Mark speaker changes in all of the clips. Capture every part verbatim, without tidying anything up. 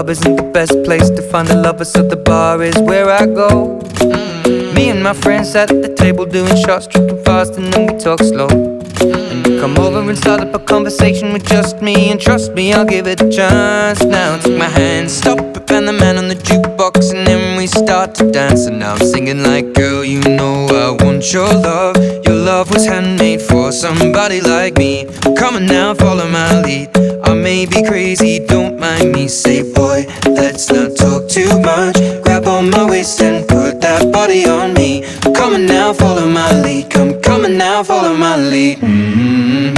Speaker 1: club isn't the best place to find a lover, so the bar is where I go. mm. Me and my friends sat at the table doing shots, drinking fast, and then we talk slow. And you come over and start up a conversation with just me, and trust me, I'll give it a chance. Now take my hand, stop it, and the man on the jukebox, and then we start to dance. And now I'm singing like, girl, you know I want your love. Your love was handmade for somebody like me. Come on now, follow my lead. I may be crazy, don't mind me. Say, boy, let's not talk too much. Grab on my waist and put that body on me. Come on now, follow my lead. Come, come on now, follow my lead. mm-hmm.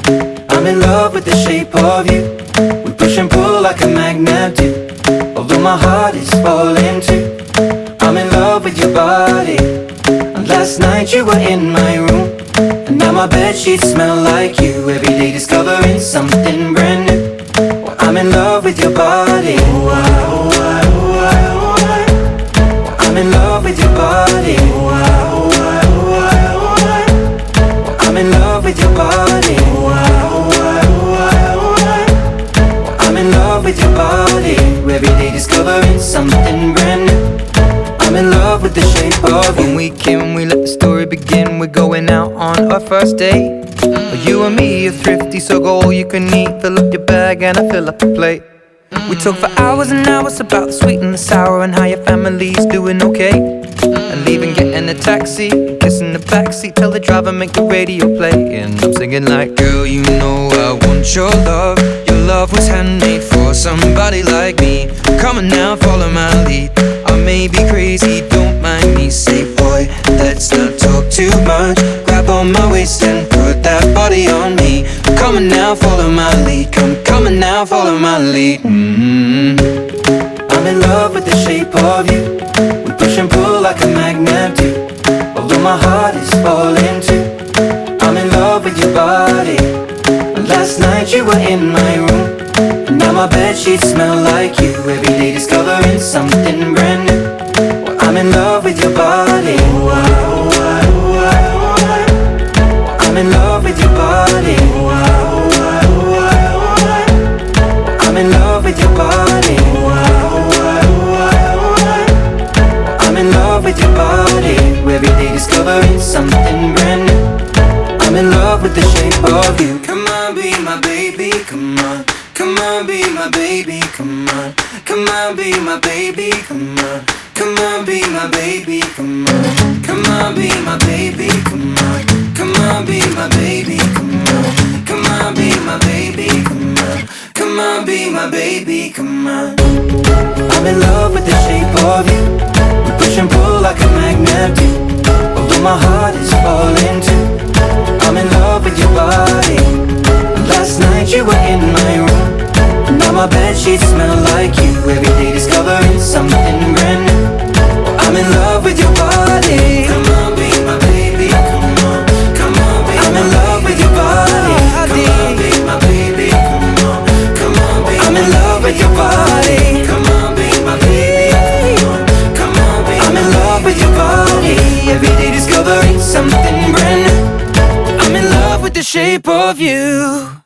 Speaker 1: I'm in love with the shape of you. We push and pull like a magnet do. Although my heart is falling too, I'm in love with your body. And last night you were in my room, and now my bedsheets smell like you. Every day discovering something brand new. Well, I'm in love with your body. Oh, I, oh, I, oh, I, oh, I. Well, I'm in love with your body. Oh, I, oh, I, oh, I, oh, I. Well, I'm in love with your body. Oh, I, oh, I, oh, I, oh, I. Well, I'm in love with your body. Every day discovering something brand new. I'm in love with the shape of you. When we came, we let the story begin. We're going out on our first date. mm. You and me are thrifty, so go all you can eat. Fill up your bag and I fill up the plate. mm. We talk for hours and hours about the sweet and the sour, and how your family's doing okay. mm. And leaving, getting a taxi, kissing the backseat, tell the driver make the radio play. And I'm singing like, girl, you know I want your love. Your love was handmade for somebody like me. Come on now, follow my lead. I may be crazy, don't mind me. Say, boy, let's not talk too much. Grab on my waist and put that body on me. Come on now, follow my lead. Come, come on now, follow my lead. mm-hmm. I'm in love with the shape of you. We push and pull like a magnet do. Although my heart is falling too, I'm in love with your body. And last night you were in my room, and now my bedsheets smell like you. Every day discovering something brand new. Well, I'm in love with your body. Oh, I, oh, I, oh, I, oh, I. Well, I'm in love with your body. Oh, I, oh, I, oh, I, oh, I. Well, I'm in love with your body. Oh, I, oh, I, oh, I, oh, I. Well, I'm in love with your body. Every day discovering something brand new. I'm in love with the shape of you. Come on, be my baby, come on. Come on, be my baby, come on. Come on, be my baby, come on. Come on, be my baby, come on. Come on, be my baby, come on. Come on, be my baby, come on. Come on, be my baby, come on. Come on, be my baby, come on. I'm in love with the shape of you. We push and pull like a magnet do. Although my heart is falling too, I'm in love with your body. Last night you were in my room, and now my bedsheets smell like you. Every day discovering something brand new. Well, I'm in love with your body. Come on, be my baby, come on. Come on, be I'm in love with your body. Come on, be my baby, come on. Come on, be I'm in love with your body. Come on, be my baby, come on. Come on, be I'm in love with your body. Every day discovering something brand new. I'm in love with the shape of you.